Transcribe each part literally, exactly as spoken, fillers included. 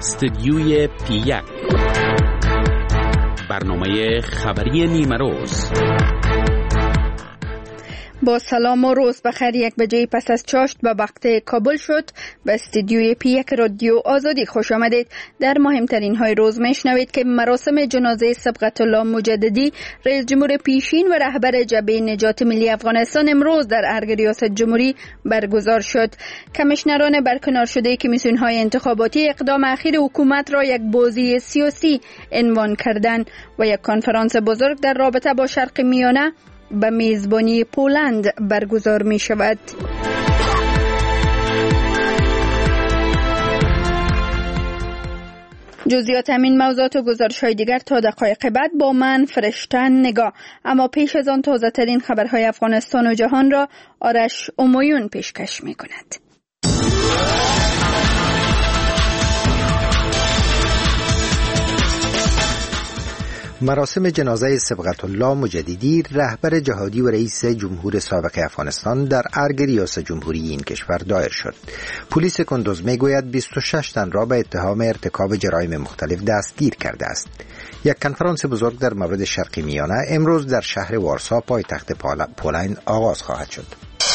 استدیوی پی یک، برنامه خبری نیمه روز. با سلام و روز بخیر. یک بجه پس از چاشت به وقت کابل شد. به استدیوی پی یک رادیو آزادی خوش آمدید. در مهمترین های روز میشنوید که مراسم جنازه صبغت الله مجددی، رئیس جمهور پیشین و رهبر جبهه نجات ملی افغانستان، امروز در ارگ ریاست جمهوری برگزار شد. کمیشنران برکنار شده کمیسیون های انتخاباتی اقدام اخیر حکومت را یک بازی سیاسی عنوان کردند و یک کنفرانس بزرگ در رابطه با شرق میانه به میزبانی پولند برگزار می شود. جزئیات همین موضوعات و گزارش های دیگر تا دقایق بعد با من فرشتن نگاه. اما پیش از آن تازه ترین خبرهای افغانستان و جهان را آرش امویون پیشکش می کند. مراسم جنازه صبغت الله مجددی، رهبر جهادی و رئیس جمهور سابق افغانستان، در ارگ ریاست جمهوری این کشور دایر شد. پلیس کندوز میگوید بیست و شش تن را به اتهام ارتکاب جرایم مختلف دستگیر کرده است. یک کنفرانس بزرگ در مورد شرق میانه امروز در شهر وارسا، پایتخت پولند، آغاز خواهد شد.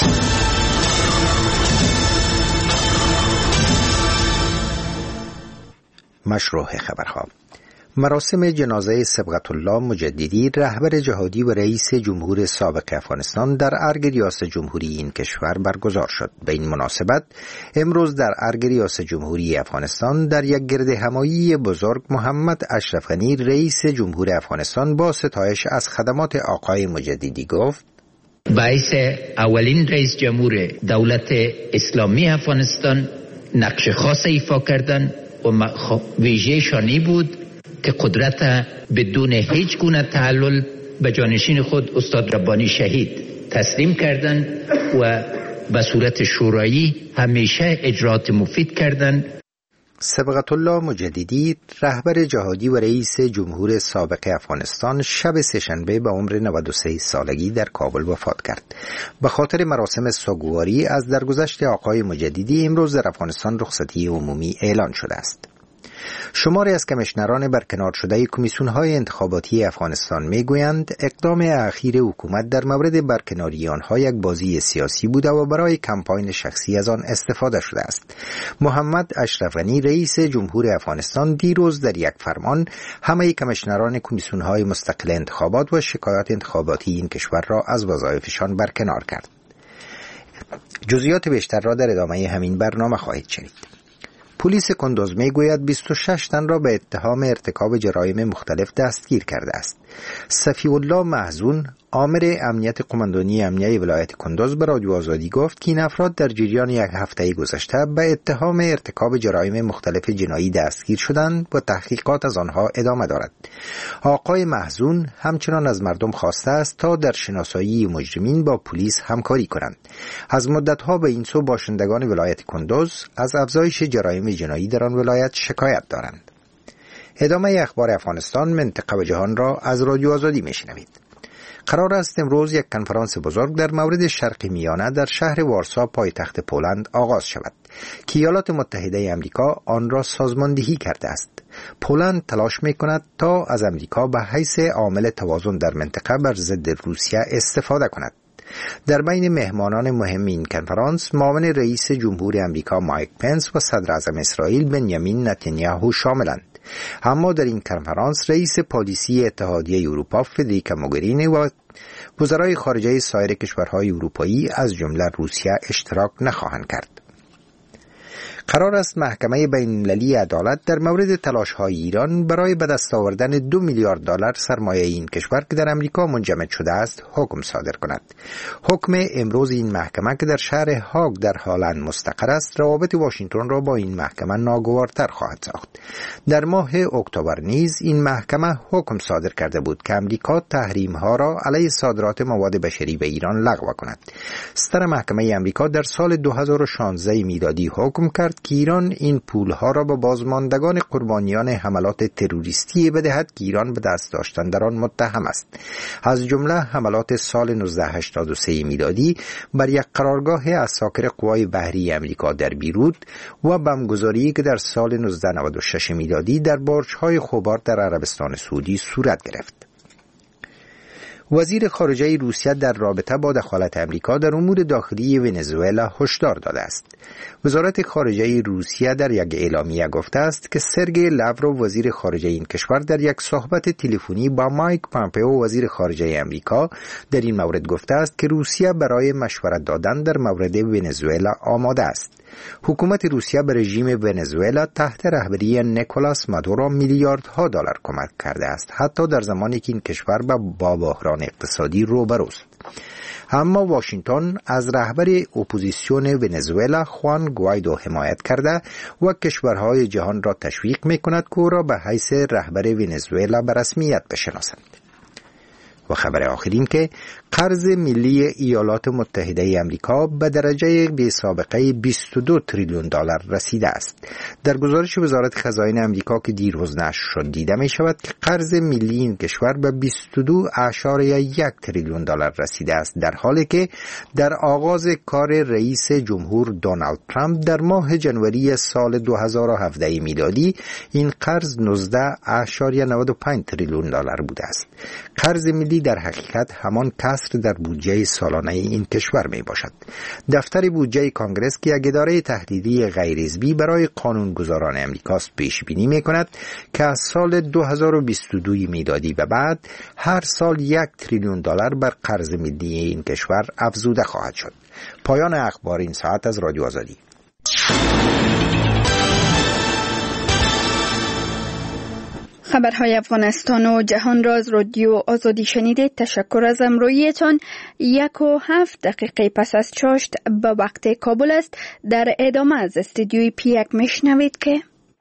مشروع خبرها. مراسم جنازه صبغت الله مجددی، رهبر جهادی و رئیس جمهور سابق افغانستان، در ارگ ریاست جمهوری این کشور برگزار شد. به این مناسبت امروز در ارگ ریاست جمهوری افغانستان در یک گرد همایی بزرگ، محمد اشرف غنی، رئیس جمهور افغانستان، با ستایش از خدمات آقای مجددی گفت: باعث اولین رئیس جمهور دولت اسلامی افغانستان نقش خاص ایفا کردن و ویژه شانی بود که قدرت بدون هیچ گونه تعلل به جانشین خود استاد ربانی شهید تسلیم کردند و به صورت شورایی همیشه اجرات مفید کردند. صبغت الله مجددی، رهبر جهادی و رئیس جمهور سابق افغانستان، شب سه‌شنبه به عمر نود و سه سالگی در کابل وفات کرد. به خاطر مراسم سوگواری از درگذشت آقای مجددی امروز در افغانستان رخصتی عمومی اعلان شده است. شماری از کمیشنران برکنار شده کمیسیون‌های انتخاباتی افغانستان میگویند اقدام اخیر حکومت در مورد برکناری آنها یک بازی سیاسی بوده و برای کمپاین شخصی از آن استفاده شده است. محمد اشرف غنی، رئیس جمهور افغانستان، دیروز در یک فرمان همه کمیشنران کمیسیون‌های مستقل انتخابات و شکایات انتخاباتی این کشور را از وظایفشان برکنار کرد. جزئیات بیشتر را در ادامه همین برنامه خواهید شنید. پلیس کندوز میگوید بیست و شش تن را به اتهام ارتکاب جرایم مختلف دستگیر کرده است. صفی الله محزون، آمر امنیت قماندانی امنیه ولایت کندوز، به رادیو آزادی گفت که این افراد در جریان یک هفته گذشته به اتهام ارتکاب جرایم مختلف جنایی دستگیر شدند و تحقیقات از آنها ادامه دارد. آقای محزون همچنان از مردم خواسته است تا در شناسایی مجرمین با پلیس همکاری کنند. از مدتها به این سو باشندگان ولایت کندوز از افزایش جرایم جنایی در آن ولایت شکایت دارند. ادامه اخبار افغانستان، منطقه و جهان را از رادیو آزادی میشنوید. قرار است امروز یک کنفرانس بزرگ در مورد شرق میانه در شهر وارسا، پایتخت پولند، آغاز شود که ایالات متحده آمریکا آن را سازماندهی کرده است. پولند تلاش میکند تا از آمریکا به حیث عامل توازن در منطقه بر ضد روسیه استفاده کند. در بین مهمانان مهم این کنفرانس معاون رئیس جمهور آمریکا مایک پنس و صدر اعظم اسرائیل بنیامین نتانیاهو شاملند. اما در این کنفرانس رئیس پالیسی اتحادیه اروپا فدریکا موگرینی و وزرای خارجه سایر کشورهای اروپایی از جمله روسیه اشتراک نخواهند کرد. قرار است محکمه بین‌المللی عدالت در مورد تلاش‌های ایران برای به دست آوردن دو میلیارد دلار سرمایه این کشور که در امریکا منجمد شده است حکم صادر کند. حکم امروز این محکمه که در شهر هاگ در هالند مستقر است، روابط واشنگتن را با این محکمه ناگوارتر خواهد ساخت. در ماه اکتبر نیز این محکمه حکم صادر کرده بود که امریکا تحریم‌ها را علیه صادرات مواد بشری به ایران لغو کند. ستر محکمه امریکا در سال دو هزار و شانزده میلادی حکم کرد کرد که ایران این پولها را به بازماندگان قربانیان حملات تروریستی بدهد که ایران به دست داشتن در آن متهم است. از جمله حملات سال نوزده هشتاد و سه میلادی بر یک قرارگاه عساکر قوای بحری امریکا در بیروت و بمبگذاری که در سال نوزده نود و شش میلادی در برج‌های خوبار در عربستان سعودی صورت گرفت. وزیر خارجه روسیه در رابطه با دخالت امریکا در امور داخلی ونزوئلا هشدار داده است. وزارت خارجه روسیه در یک اعلامیه گفته است که سرگئی لاوروف وزیر خارجه این کشور در یک صحبت تلفنی با مایک پامپئو وزیر خارجه امریکا در این مورد گفته است که روسیه برای مشورت دادن در مورد ونزوئلا آماده است. حکومت روسیه به رژیم ونزوئلا تحت رهبری نیکولاس مادورو میلیاردها دلار کمک کرده است، حتی در زمانی که این کشور با بحران اقتصادی روبروست. اما واشنگتن از رهبر اپوزیسیون ونزوئلا خوان گوایدو حمایت کرده و کشورهای جهان را تشویق می‌کند که او را به حیث رهبر ونزوئلا به رسمیت بشناسند. و خبر آخرین که قرض ملی ایالات متحده آمریکا به درجه بی سابقه بیست و دو تریلیون دلار رسیده است. در گزارش وزارت خزاین آمریکا که دیروز نشر شد دیده می شود که قرض ملی این کشور به بیست و دو اعشاریه یک تریلیون دلار رسیده است، در حالی که در آغاز کار رئیس جمهور دونالد ترامپ در ماه جنوری سال دو هزار و هفده میلادی این قرض نوزده اعشاریه نود و پنج تریلیون دلار بوده است. قرض ملی در حقیقت همان کسر در بودجه سالانه این کشور می باشد. دفتر بودجه کانگرس که یک اداره تحلیلی غیر حزبی برای قانونگذاران امریکاست پیش بینی می کند که از سال دو هزار و بیست و دو میلادی به بعد هر سال یک تریلیون دلار بر قرض ملی این کشور افزوده خواهد شد. پایان اخبار این ساعت از رادیو آزادی. خبرهای افغانستان و جهان را از رادیو آزادی شنیدید. تشکر از همراهیتان. یک و هفت دقیقه پس از چاشت به وقت کابل است. در ادامه از استودیوی پیک میشنوید که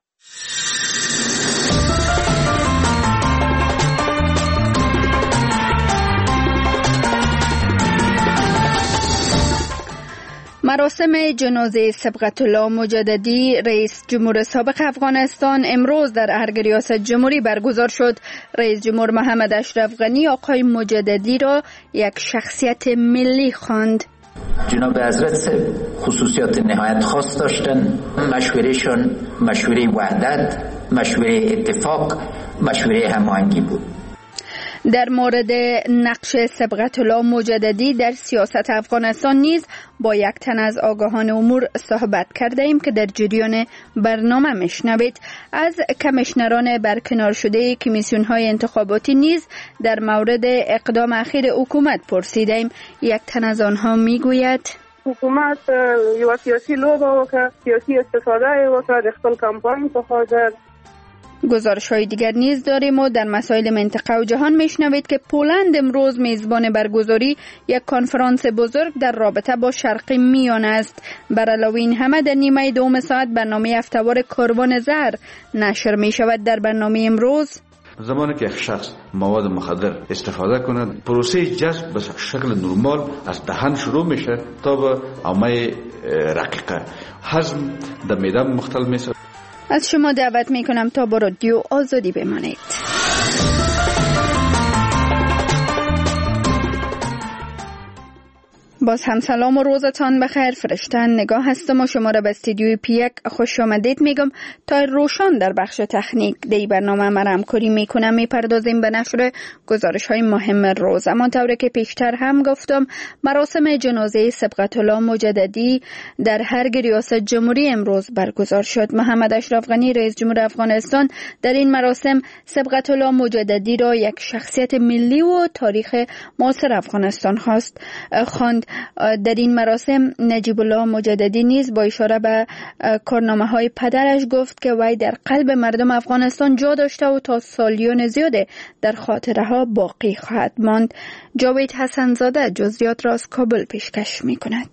مراسم جنازه صبغت الله مجددی رئیس جمهور سابق افغانستان امروز در ارگ ریاست جمهوری برگزار شد. رئیس جمهور محمد اشرف غنی آقای مجددی را یک شخصیت ملی خواند. جناب حضرت خصوصیات نهایت خاص داشتن. مشورهشان مشوره وحدت، مشوره اتفاق، مشوره هماهنگی بود. در مورد نقش صبغت الله مجددی در سیاست افغانستان نیز با یک تن از آگاهان امور صحبت کرده ایم که در جریان برنامه میشنوید. از کمیشنران برکنار شده کمیسیون های انتخاباتی نیز در مورد اقدام اخیر حکومت پرسیده ایم. یک تن از آنها میگوید حکومت یو سیاسی لوبه وکړه، سیاسی استفاده وکړه د خپل کمپاین په خاطر. گزارش های دیگر نیز داریم و در مسائل منطقه و جهان میشنوید که پولند امروز میزبان برگزاری یک کنفرانس بزرگ در رابطه با شرق میانه است. بر علاوه این همه در نیمه دوم ساعت برنامه هفته‌وار کاروان زر نشر می شود. در برنامه امروز زمانی که یک شخص مواد مخدر استفاده کند، پروسه جذب به شکل نرمال از دهن شروع میشه تا به عمه رقیقه هضم در معده مختل میشه. از شما دعوت می کنم تا با رادیو آزادی بمانید. باز هم سلام و روزتان بخیر. فرشتن نگاه هستم و شما را به استودیوی پیک خوش آمدید میگم. تا روشان در بخش تکنیک دی برنامه ما را همکاری میکنم. میپردازیم به نشر گزارش های مهم روز. اما طوری که پیشتر هم گفتم، مراسم جنازه صبغت الله مجددی در ارگ ریاست جمهوری امروز برگزار شد. محمد اشرف غنی رئیس جمهور افغانستان در این مراسم صبغت الله مجددی را یک شخصیت ملی و تاریخ معاصر افغانستان خواست خواند. در این مراسم نجیب الله مجددی نیز با اشاره به کارنامه های پدرش گفت که وی در قلب مردم افغانستان جا داشته و تا سالیان زیاده در خاطره ها باقی خواهد ماند. جاوید حسن زاده جزئیات را از کابل پیشکش می کند.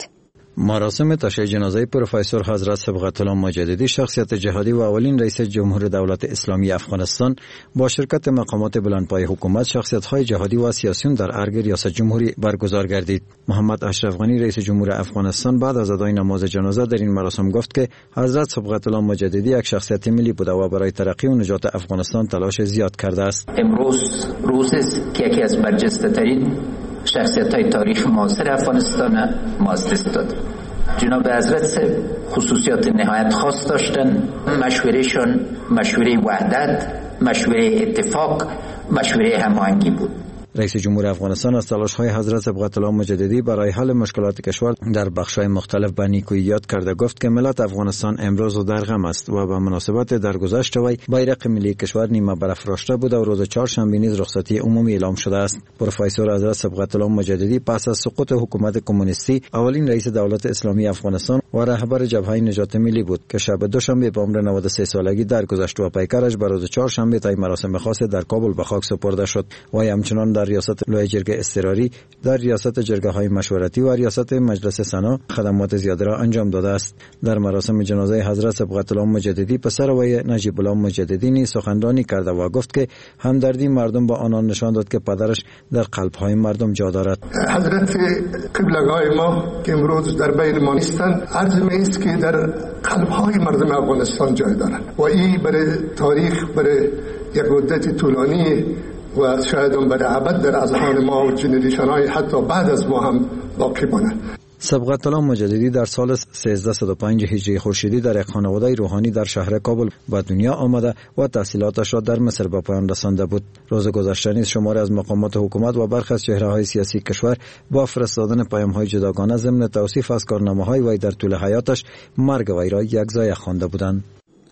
مراسم تشییع جنازه پروفسور حضرت صبغت الله مجددی شخصیت جهادی و اولین رئیس جمهور دولت اسلامی افغانستان با شرکت مقامات بلندپایه حکومت، شخصیت‌های جهادی و سیاسیون در ارگ ریاست جمهوری برگزار گردید. محمد اشرف غنی رئیس جمهور افغانستان بعد از ادای نماز جنازه در این مراسم گفت که حضرت صبغت الله مجددی یک شخصیت ملی بوده و برای ترقی و نجات افغانستان تلاش زیاد کرده است. امروز روزی است که یکی از برجسته‌ترین شخصیت‌های تاریخ معاصر افغانستان ما از دست داد. جناب حضرت خصوصیات نهایت خاص داشتن. مشورهشان مشوره وحدت، مشوره اتفاق، مشوره هماهنگی بود. رئیس جمهور افغانستان از تلاش‌های حضرت صبغت الله مجددی برای حل مشکلات کشور در بخش‌های مختلف به نیکویی یاد کرده گفت که ملت افغانستان امروز در غم است و به مناسبت درگذشت وی بیرق ملی کشور نیمه برافراشته بود و روز چهارشنبه نیز رخصتی عمومی اعلام شده است. پروفسور حضرت صبغت الله مجددی پس از سقوط حکومت کمونیستی اولین رئیس دولت اسلامی افغانستان و رهبر جبهه نجات ملی بود که شب دوشنبه به عمر نود و سه سالگی درگذشت و پیکرش به روز چهارشنبه طی مراسم خاص در کابل به خاک سپرده شد. وی همچنان در ریاست لوی جرگه اضطراری، در ریاست جرگه های مشورتی و ریاست مجلس سنا خدمات زیاده را انجام داده است. در مراسم جنازه حضرت صبغت الله مجددی پسر وی نجیب الله مجددی نیز سخنرانی کرده و گفت که همدردی مردم با آنان نشان داد که پدرش در قلب های مردم جا دارد. حضرت قبلگاه ما که امروز در بین ما نیستند، عرض می است که در قلب های مردم افغانستان جای دارند و این برای تاریخ، برای یک مدت طولانی و شاید هم برای ابد در اذهان ما و جنریشن های حتی بعد از ما هم باقی ماند. صبغت الله مجددی در سال سیزده صد و پنج هجری خورشیدی در یک خانواده روحانی در شهر کابل به دنیا آمده و تحصیلاتش را در مصر به پایان رسانده بود. روز گذشته نیز شماری از مقامات حکومت و برخی از چهره‌های سیاسی کشور با فرستادن پیام‌های جداگانه ضمن توصیف از کارنامه‌های وی در طول حیاتش مرگ وی را یکزای خوانده بودند.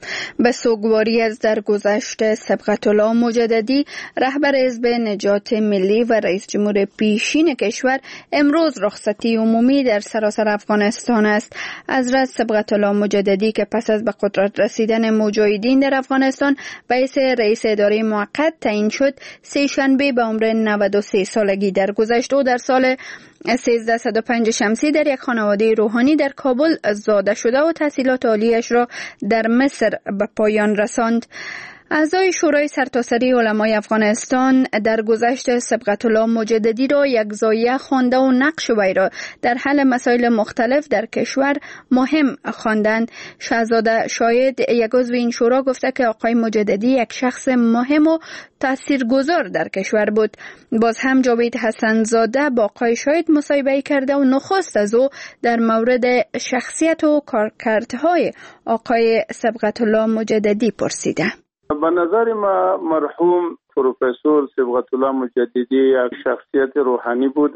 به سوگواری از درگذشت صبغت الله مجددی، رهبر حزب نجات ملی و رئیس جمهور پیشین کشور، امروز رخصتی عمومی در سراسر افغانستان است. حضرت صبغت الله مجددی که پس از به قدرت رسیدن مجاهدین در افغانستان به حیث رئیس اداره موقت تعیین شد، سه شنبه به عمر نود و سه سالگی درگذشت و در سال سیزده صد و پنج شمسی در یک خانواده روحانی در کابل زاده شده و تحصیلات عالیش را در مصر به پایان رساند. اعضای شورای سرتاسری علمای افغانستان در گذشت صبغت الله مجددی را یکزایه خوانده و نقش وی را در حل مسائل مختلف در کشور مهم خواندند. شهزاده شاید، یک عضو این شورا، گفته که آقای مجددی یک شخص مهم و تاثیرگذار در کشور بود. باز هم جاوید حسن زاده با آقای شاید مصاحبه کرده و نخست از او در مورد شخصیت و کارکردهای آقای صبغت الله مجددی پرسیده. به نظر ما مرحوم پروفسور صبغت الله مجددی یک شخصیت روحانی بود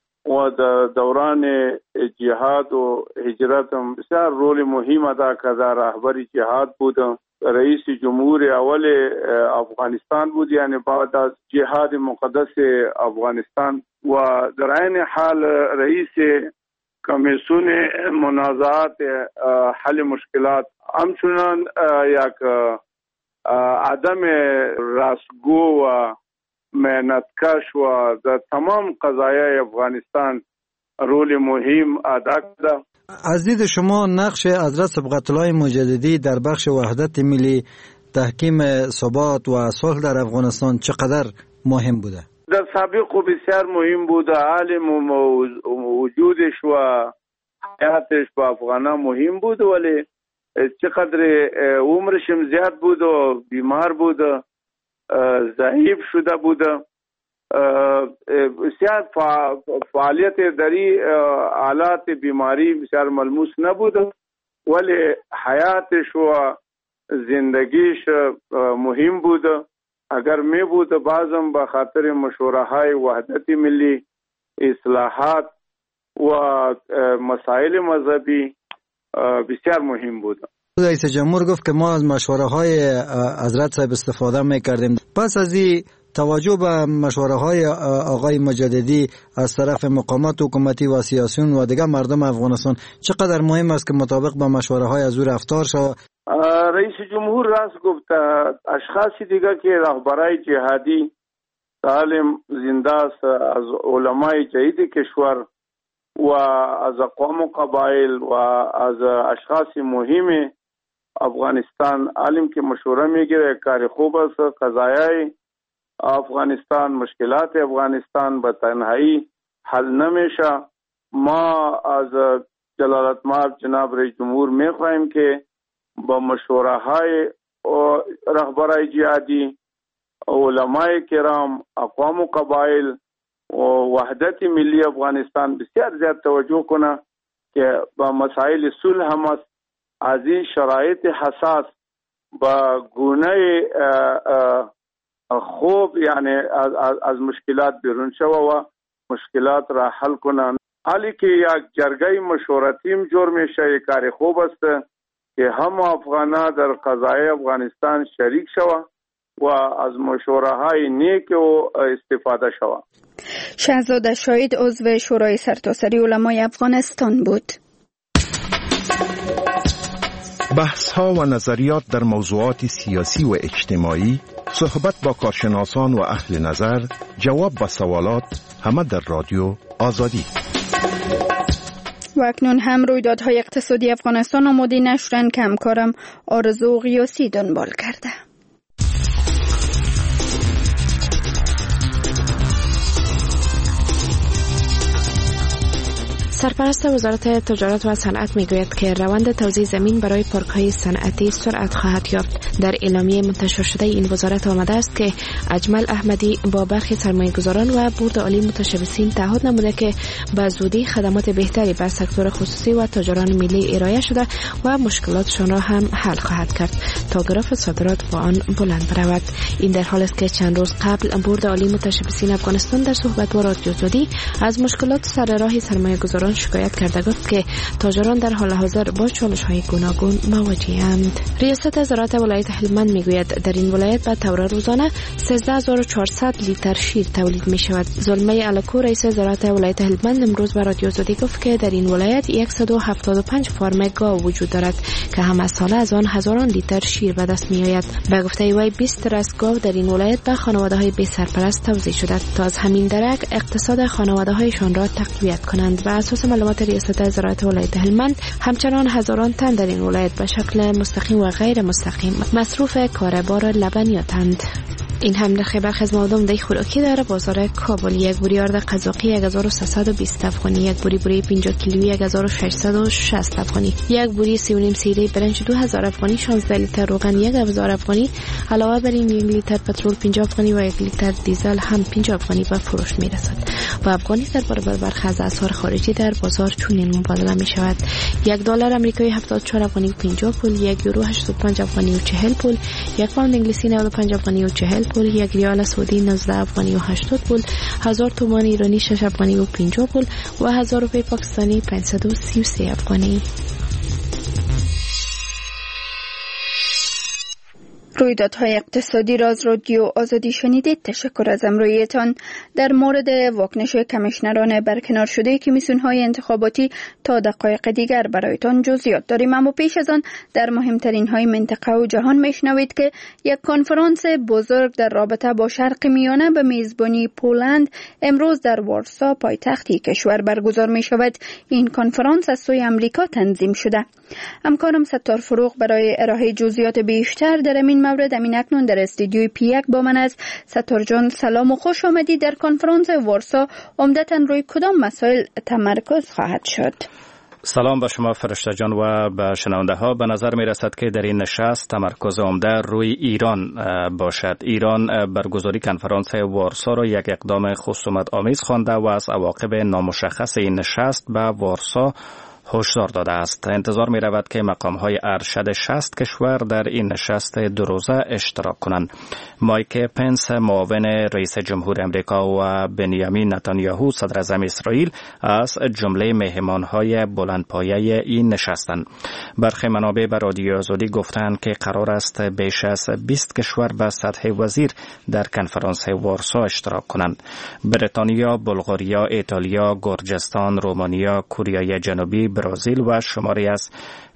و در دوران جهاد و هجرت هم بسیار رول مهم ادا کرده. رهبر جهاد بود، رئیس جمهور اول افغانستان بود، یعنی بعد از جهاد مقدس افغانستان، و در عین حال رئیس کمیسیون منازعات حل مشکلات. همچنان یک آدم راستگو و مهنتکش و در تمام قضایای افغانستان رول مهم ادا کرده. از دید شما نقش حضرت صبغت الله مجددی در بخش وحدت ملی، تحکیم ثبات و صلح در افغانستان چقدر مهم بوده؟ در سابق بسیار مهم بوده. عالم و وجودش و حیاتش با افغانان مهم بود، ولی چقدر عمرش زیاد بود و بیمار بود، ضعیف شده بود. بسیار فعالیت دری حالات بیماری بسیار ملموس نبود، ولی حیاتش و زندگیش مهم بود. اگر می بود بعضم به خاطر مشوره های وحدت ملی، اصلاحات و مسائل مذهبی بسیار مهم بود. رئیس جمهور گفت که ما از مشوره های حضرت صاحب استفاده میکردیم. پس از این توجه به مشوره های آقای مجددی از طرف مقامات حکومتی و سیاسیون و دیگر مردم افغانستان چقدر مهم است که مطابق به مشوره های از او رفتار شود؟ رئیس جمهور راست گفت. اشخاصی دیگر که رهبرای جهادی سالم زنده است از علمای جدید کشور و از اقوام و قبایل و از اشخاص مهم افغانستان علم که مشوره میگیره. کار خوب است. قضایای افغانستان، مشکلات افغانستان به تنهایی حل نمیشه. ما از جلالتمآب جناب رئیس جمهور میخواهیم که با مشوره های رهبرای جهادی، علمای کرام، اقوام و قبایل و وحدت ملی افغانستان بسیار زیاد توجه کنه که با مسائل صلح هم است. از این شرایط حساس با گونه خوب یعنی از, از, از مشکلات بیرون شوه و مشکلات را حل کنند. حالی که یک جرگه مشورتیم جور میشه، یک کار خوب است که هم افغانا در قضای افغانستان شریک شوه و از مشوره های نیک و استفاده شوه. شهزاده شاهید عضو شورای سرتاسری علمای افغانستان بود. بحث ها و نظریات در موضوعات سیاسی و اجتماعی، صحبت با کارشناسان و اهل نظر، جواب به سوالات، همه در رادیو آزادی. و اکنون هم رویدادهای اقتصادی افغانستان آماده نشرن که همکارم آرزو غیاسی دنبال کرده. سرپرست وزارت تجارت و صنعت میگوید که روند توزیع زمین برای پارک‌های صنعتی سرعت خواهد یافت. در اعلامیه منتشر شده این وزارت آمده است که اجمل احمدی با برخی سرمایه‌گذاران و بورد عالی متشبثین تعهد نموده که به زودی خدمات بهتری به سکتور خصوصی و تجاران ملی ارائه شده و مشکلاتشان را هم حل خواهد کرد تا گراف صادرات با آن بلند برود. این در حالی است که چند روز قبل بورد عالی متشبثین افغانستان در صحبت با رادیو آزادی از مشکلات سر راه سرمایه‌گذاران شکایت کرده گفت که تاجران در حال حاضر با چالش‌های گوناگون مواجه‌اند. ریاست زراعت ولایت هلمند میگوید در این ولایت به طور روزانه سیزده هزار و چهارصد لیتر شیر تولید می‌شود. زلمه الکو رئیس زراعت ولایت هلمند امروز به رادیو آزادی گفت که در این ولایت صد و هفتاد و پنج فارم گاو وجود دارد که همه ساله از آن هزاران لیتر شیر به دست می‌آید. به گفته وی بیست راس گاو در این ولایت به خانواده‌های بی سرپرست توزیع شده تا از همین درک اقتصاد خانواده‌هایشان را تقویت کنند. بر اساس معلومات ریاست زراعت ولایت هلمند همچنان هزاران تن در این ولایت به شکل مستقیم و غیر مستقیم مصروف کاربار لبنیاتند. این هم نرخ برخی از مواد عمده خوراکی در بازار کابل: یک بوری آرد قزاقی یک هزار و سیصد و بیست افغانی، یک بوری بوری پنجاه کیلویی یک هزار و ششصد و شصت افغانی، یک بوری سی و نیم سیره برنج دو هزار افغانی، شانزده لیتر روغن یک هزار افغانی. علاوه بر این یک لیتر پترول پنجاه افغانی و یک لیتر دیزل هم پنجاه افغانی به فروش میرسد. و افغانی در برابر برخی از اسعار خارجی در بازار چنین مبادله می شود: یک دلار آمریکایی هفتاد و چهار افغانی و پنجاه پول، یک یورو هشتاد و پنج افغانی و چهل پول، یک پوند انگلیسی نود و پنج افغانی و چهل پول، یک ریال سعودی نوزده افغانی و هشتاد پول، هزار تومان ایرانی شش افغانی و پنجاه پول و هزار روپیه پاکستانی پانصد و سی و سه افغانی. رویدادهای اقتصادی را از رادیو آزادی شنیدید. تشکر از همراهیتان. در مورد واکنش کمیشنران برکنار شده کمیسیون‌های انتخاباتی تا دقایق دیگر برایتان جزئیات داریم، اما پیش از آن در مهمترین های منطقه و جهان میشنوید که یک کنفرانس بزرگ در رابطه با شرق میانه به میزبانی پولند امروز در وارسا پایتختی کشور برگزار می شود. این کنفرانس از سوی امریکا تنظیم شده. همکارم ستار فروغ برای ارائه جزئیات بیشتر در این مورد امین اکنون در استودیوی پی یک با من است. ستار جان سلام و خوش آمدید. در کنفرانس وارسا عمدتاً روی کدام مسائل تمرکز خواهد شد؟ سلام به شما فرشته جان و به شنونده ها. به نظر می رسد که در این نشست تمرکز عمده روی ایران باشد. ایران برگزاری کنفرانس وارسا را یک اقدام خصومت آمیز خوانده و از عواقب نامشخص این نشست به وارسا هشدار داده است. انتظار می رود که مقام های ارشد شصت کشور در این نشست دو روزه اشتراک کنند. مایک پنس معاون رئیس جمهور امریکا و بنیامین نتانیاهو صدر اعظم اسرائیل از جمله مهمان های بلندپایه این نشستند. برخی منابع به رادیو آزادی گفتند که قرار است بیش از بیست کشور به سطح وزیر در کنفرانس وارسا اشتراک کنند. بریتانیا، بلغاریا، ایتالیا، گرجستان، رومانیا، کره جنوبی، برزیل و شماری از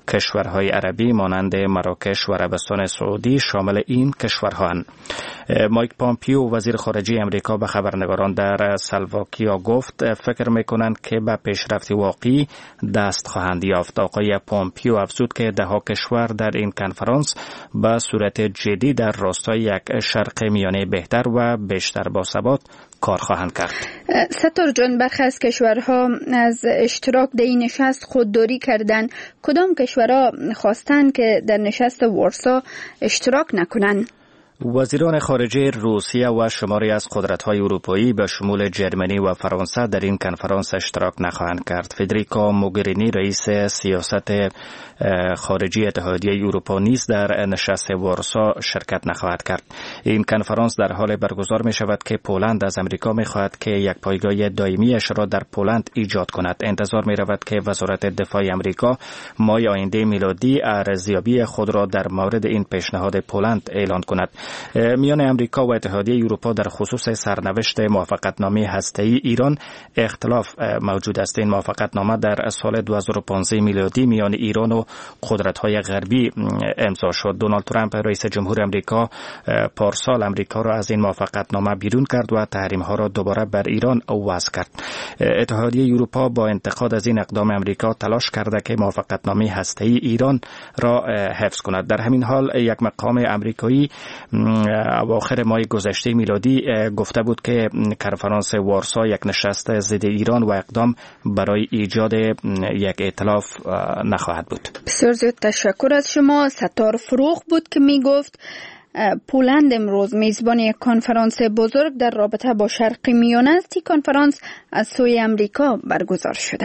کشورهای عربی مانند مراکش و عربستان سعودی شامل این کشورهاند. مایک پامپیو وزیر خارجه امریکا به خبرنگاران در سلواکیا گفت فکر میکنند که به پیشرفت واقعی دست خواهند یافت. آقای پامپیو افزود که ده ها کشور در این کنفرانس به صورت جدی در راستای یک شرق میانه بهتر و بیشتر باثبات کار خواهند کرد. ستار جان، برخی از کشورها از اشتراک در این نشست خودداری کردند. کدام کشورها خواستند که در نشست وارسا اشتراک نکنند؟ وزیران خارجه روسیه و شماری از قدرت‌های اروپایی به شمول جرمنی و فرانسه در این کنفرانس اشتراک نخواهند کرد. فدریکا موگرینی رئیس سیاست خارجی اتحادیه اروپا نیز در نشست وارسا شرکت نخواهد کرد. این کنفرانس در حال برگزار می شود که پولند از امریکا می خواهد که یک پایگاه دائمی‌اش را در پولند ایجاد کند. انتظار می رود که وزارت دفاع امریکا ماه آینده میلادی ارزیابی خود را در مورد این پیشنهاد پولند اعلان کند. میان امریکا و اتحادیه اروپا در خصوص سرنوشت موافقتنامه هسته‌ای ایران اختلاف موجود است. این موافقتنامه در سال دو هزار و پانزده میلادی میان ایران و قدرت‌های غربی امضا شد. دونالد ترامپ رئیس جمهور امریکا پارسال امریکا را از این موافقتنامه بیرون کرد و تحریم‌ها را دوباره بر ایران وضع کرد. اتحادیه اروپا با انتقاد از این اقدام امریکا تلاش کرده که موافقتنامه هسته‌ای ایران را حفظ کند. در همین حال یک مقام امریکایی اواخر ماه گذشته میلادی گفته بود که کنفرانس وارسا یک نشست ضد ایران و اقدام برای ایجاد یک ائتلاف نخواهد بود. بسیار زیاد تشکر از شما. ستار فروغ بود که می گفت پولند امروز میزبان یک کنفرانس بزرگ در رابطه با شرق میانه است. این کنفرانس از سوی امریکا برگزار شده.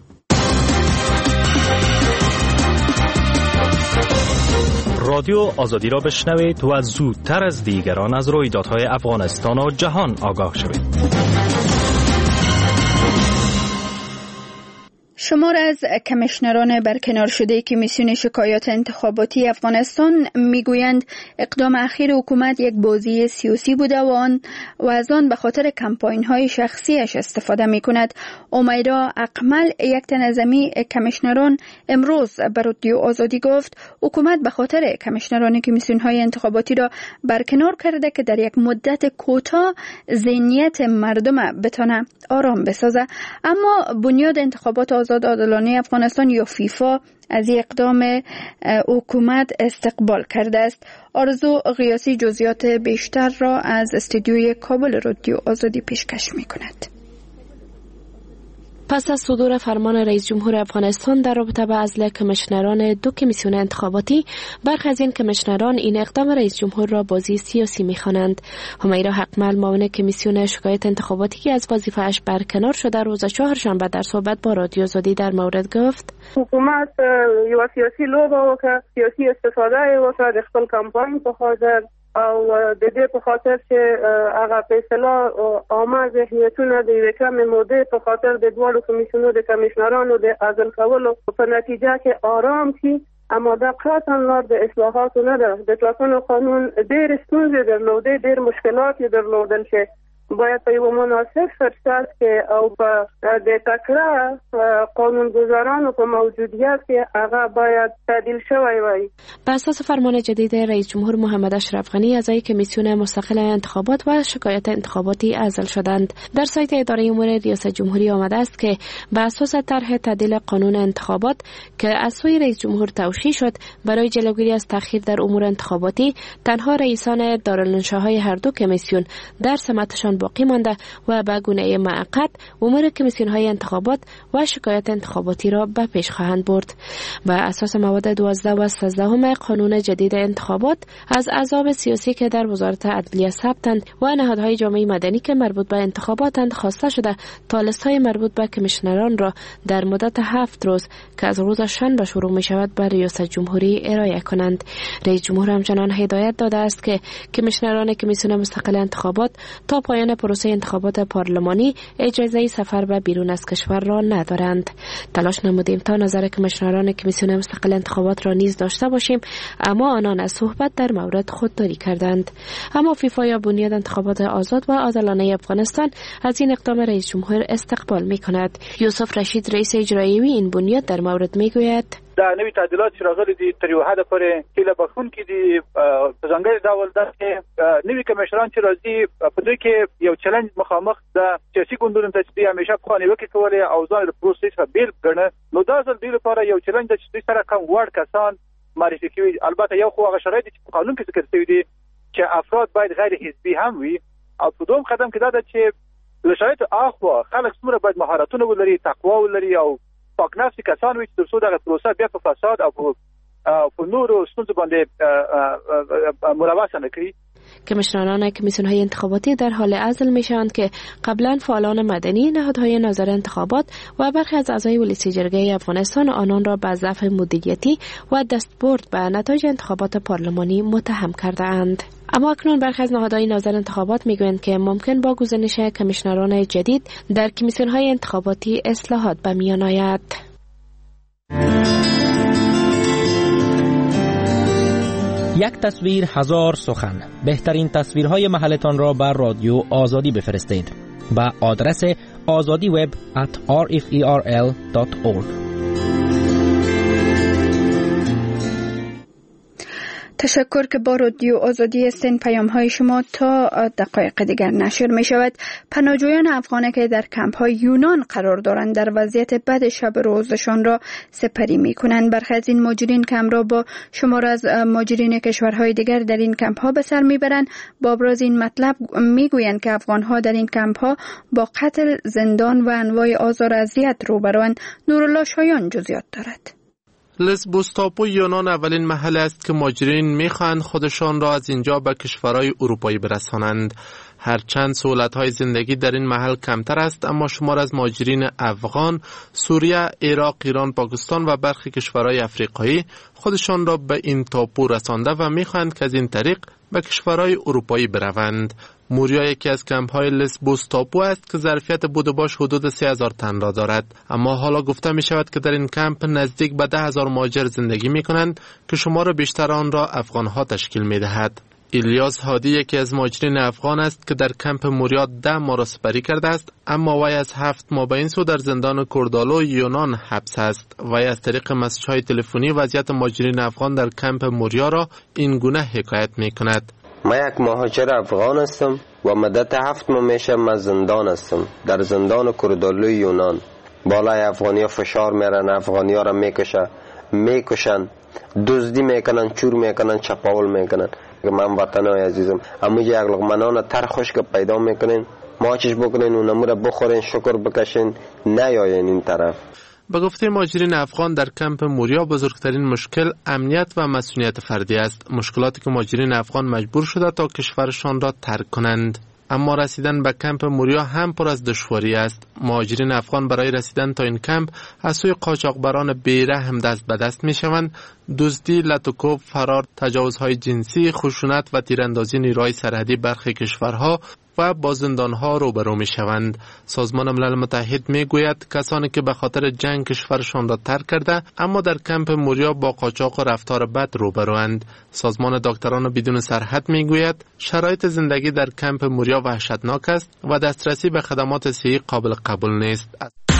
رادیو آزادی را بشنوید و زودتر از دیگران از رویدادهای افغانستان و جهان آگاه شوید. شمار از کمیشنران برکنار شده کمیسیون شکایات انتخاباتی افغانستان میگویند اقدام اخیر حکومت یک بازی سیاسی بوده و آن و از آن به خاطر کمپاین های شخصیش استفاده می کند. امیرا اقمل، یک تن از کمیشنران، امروز به رادیو آزادی گفت حکومت به خاطر کمیشنران کمیسیون های انتخاباتی را برکنار کرده که در یک مدت کوتاه ذهنیت مردم بتانه آرام بسازه. اما بنیاد انتخابات آزاد عادلانه افغانستان یا فیفا از این اقدام حکومت استقبال کرده است. آرزو قیاسی جزئیات بیشتر را از استودیوی کابل رادیو آزادی پیشکش می کند. پس از صدور فرمان رئیس جمهور افغانستان در رابطه با عزل کمیشنران دو کمیسیون انتخاباتی، برخی از این کمیشنران این اقدام رئیس جمهور را بازی سیاسی می‌خوانند. همیرا حقمل، معاون کمیسیون شکایت انتخاباتی که از وظیفه‌اش برکنار شده، روز چهارشنبه در صحبت با رادیو آزادی در مورد گفت: حکومت یو سیاسی لوبه وکړه، سیاسی استفاده وکړه د خپل کمپاین په خاطر او د دې په خاطر چې هغه په اصطلاح عامه ذهنیتونه د یوې کمې مودې په خاطر د دواړو کمیسیونو د کمیشنرانو د عزل کولو په نتیجه کې آرام شي. اما دا قطعا لار د اصلاحاتو نه ده. د ټاکنو قانون ډېر ستونزې درلودې، ډېر مشکلات یې درلودل چې باید په یو مناسب فرصت کې او په د تکړه قانونگذارانو په موجودیت کې هغه باید تعدیل شوی وای. بر اساس فرمان جدید رئیس جمهور محمد اشرف غنی، اعضای کمیسیون مستقل انتخابات و شکایت انتخاباتی عزل شدند. در سایت اداره امور ریاست جمهوری آمده است که بر اساس طرح تعدیل قانون انتخابات که از سوی رئیس جمهور توشیح شد، برای جلوگیری از تأخیر در امور انتخاباتی تنها رئیسان دارالانشاهای هر دو کمیسیون در سمتشان باقی مانده و به گونه موقت امور کمیسیون‌های انتخابات و شکایت انتخاباتی را به پیش خواهند برد. بر اساس مواد دوازده و سیزده قانون جدید انتخابات، از احزاب سیاسی که در وزارت عدلیه ثبتند و نهادهای جامعه مدنی که مربوط به انتخاباتند خواسته شده تا لیست‌های مربوط به کمیشنران را در مدت هفت روز که از روز شنبه شروع می شود به ریاست جمهوری ارائه کنند. رئیس جمهور همچنان هدایت داده است که کمیشنران کمیسیون مستقل انتخابات تا پایان پروسه انتخابات پارلمانی اجازه سفر به بیرون از کشور را ندارند. تلاش نمودیم تا نظر کمیشنران کمیسیون مستقل انتخابات را نیز داشته باشیم، اما آنان از صحبت در مورد خودداری کردند. اما فیفا یا بنیاد انتخابات آزاد و عادلانه افغانستان از این اقدام رئیس جمهور استقبال می کند. یوسف رشید، رئیس اجرایی این بنیاد، در مورد می گوید: دا نوې تعدیلات چې راغلي دي تر یو حده پورې هیله بخښونکي دي. په ځانګړي ډول دا چې نوي کمشنران چې راځي په دوی کې یو چلنج مخامخ د سیاسي ګوندونو ته چې دوی همیشه پخوا نیوکې کولې او ځان د پروسې څخه بیل ګڼه، نو دا ځل دوی لپاره یو چلنج ده چې دوی سره کم وړ کسان معرفي کوي. البته یو خو هغه شرایط چې په قانون کې ذکر شوي دي چې افراد باید غیر حزبي هم وي، او په دوم قدم کې دا ده چې له شرایطو اخوا خلک څومره باید مهارتونه ولري، تقوا ولري او پاک نفسي کسان وي چې تر څو دغه پروسه بیا په فساد او په نورو ستونزو باندې ملوثه نه کړي. کمیشنران کمیسیون‌های انتخاباتی در حال عزل میشوند که قبلا فعالان مدنی، نهادهای ناظر انتخابات و برخی از اعضای ولسی جرگه افغانستان آنان را به ضعف مدیریتی و دستبرد به نتایج انتخابات پارلمانی متهم کرده‌اند. اما اکنون برخی از نهادهای ناظر انتخابات میگویند که ممکن با گزینش کمیشنران جدید در کمیسیون‌های انتخاباتی اصلاحات به میان آید. یک تصویر هزار سخن. بهترین تصویرهای محلتان را بر رادیو آزادی بفرستید به آدرس آزادی وب ات آر اف ای آر ال دات اورگ. تشکر که با رادیو آزادی هستین. پیام های شما تا دقایق دیگر نشر می شود. پناهجویان افغان که در کمپ های یونان قرار دارند در وضعیت بد شب روزشان را سپری می کنند. برخی از این مهاجرین که همراه با شمار از مهاجرین کشورهای دیگر در این کمپ ها به سر می برند. با ابراز این مطلب می گویند که افغان ها در این کمپ ها با قتل، زندان و انواع آزار و اذیت روبروند. نورالله شایان جزئیات دارد. لسبوس تاپو یونان اولین محل است که مهاجرین میخواهند خودشان را از اینجا به کشورهای اروپایی برسانند. هرچند سهولت‌های زندگی در این محل کمتر است، اما شمار از مهاجرین افغان، سوریه، عراق، ایران، پاکستان و برخی کشورهای افریقایی خودشان را به این تاپو رسانده و میخواهند که از این طریق به کشورهای اروپایی بروند. موریا یکی از کمپ‌های لسبوس تاپو است که ظرفیت بود و باش حدود سه هزار تن را دارد، اما حالا گفته می شود که در این کمپ نزدیک به ده هزار مهاجر زندگی می کنند که شمار بیشتر آن را افغان‌ها تشکیل می دهد. الیاس هادی یکی از مهاجرین افغان است که در کمپ موریا ده ماه را سپری کرده است، اما وی از هفت ماه به این سو در زندان کوردالو یونان حبس است. وی از طریق مسیج‌های تلفنی وضعیت مهاجرین افغان در کمپ موریا را این گونه حکایت می کند. ما یک مهاجر افغان هستم و مدت هفت ماه میشه من زندان هستم در زندان کوردالو یونان. بالای افغانی ها فشار میرن، افغانی ها را میکشه میکشن، دزدی میکنن، چور میکنن، چپاول میکنن. من وطنای عزیزم اما یک لقمنان تر خشک پیدا میکنین، ماچش بکنین و نمو را بخورین، شکر بکشین، نیاین این طرف. به گفته مهاجرین افغان در کمپ موریا بزرگترین مشکل امنیت و مسئولیت فردی است. مشکلاتی که مهاجرین افغان مجبور شده تا کشورشان را ترک کنند. اما رسیدن به کمپ موریا هم پر از دشواری است. مهاجرین افغان برای رسیدن تا این کمپ از سوی قاچاقبران بیرحم دست به دست می شوند. دزدی، لطوکوب، فرار، تجاوزهای جنسی، خشونت و تیراندازی نیروهای سرحدی برخی کشورها و با زندانها روبرو می شوند. سازمان ملل متحد می گوید کسانی که به خاطر جنگ کشورشان را ترک کرده اما در کمپ موریا با قاچاق و رفتار بد روبروند. سازمان دکتران بدون سرحد می گوید شرایط زندگی در کمپ موریا وحشتناک است و دسترسی به خدمات صحی قابل قبول نیست.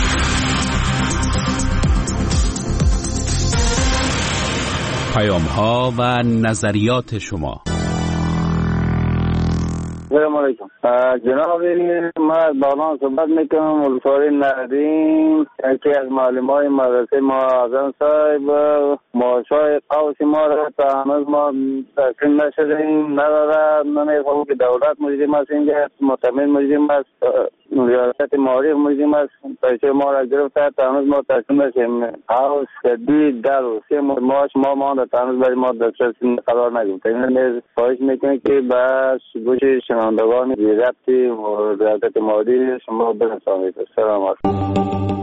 پیام ها و نظریات شما. سلام علیکم جناب، ما از باغان صحبت میکنم. ولسوالی نردین، یکی از معلمای مدرسه ما اعظم صاحب معاشای قوس ما را تا هنوز ما تسلیم نشدیم، نداره. نمیخوام که دولت مجرم است، اینجا مطمئن مجرم است، ریاست معارف مجرم است، پیسه ما را گرفته تا هنوز ما تسلیم نشیم. قوس شدید در و سه ماهش ما مانده تا هنوز برای ما دسترسی قرار نگرفته. این خواهش میکنه که بس گوش شنوندگان ربطی و ریاست معارف شما برسانید. سلام علیکم.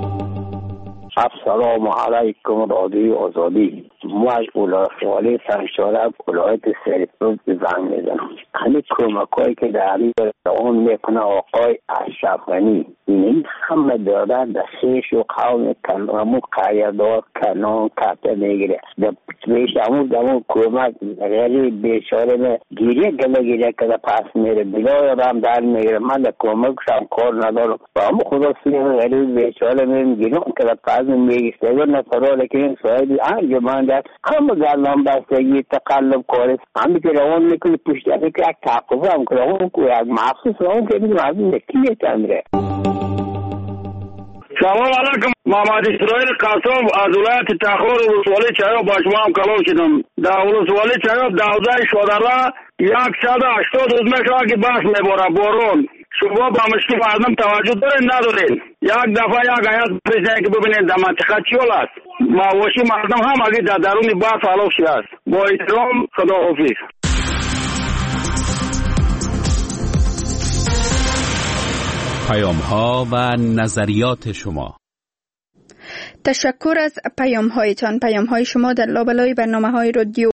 السلام علیکم رادیو آزادی. ما از ولایت سرشاره ولایت سرپل زنگ میزنم. همین کمکایی که در اون میکنه آقای اشرف غنی، این همه داره در خیش و قوم کنامو قیادار کنان کتا میگیره. در پیش همون دمون کمک غریب بیچاره می گیریه گله گیریه که پس میره بلای رام در میگیره. من در کمک شم کار ندارم و همون خدا سوی غریب بیچاره میگیرم که پس میگیسته و نفرال که این صاحبی انجمن در همه گردان بستگی تقلب کارست همه که روان میکنه پشت از که یک تعقیب هم کنه اون که یک محسوس روان که میگم از این نکیه تمره. سلام علیکم. محمد اسرائیل قاسم از ولایت تخار ولسوالی چایاب با شما هم کلام شدم. در ولسوالی چایاب دوازده شودره صد و هشتاد روز میشه که بحث میباره بارون. شما با مشکل مردم توجه دارین ندارین؟ یک دفعه یک آیت بزنید که ببینید در منطقه چی حال است. مواشی مردم هم اگه در درون بحث حلاف شده است. با احترام خداحافظ. پیام ها و نظریات شما. تشکر از پیام هایتان. پیام های شما در لابلای برنامه های رادیو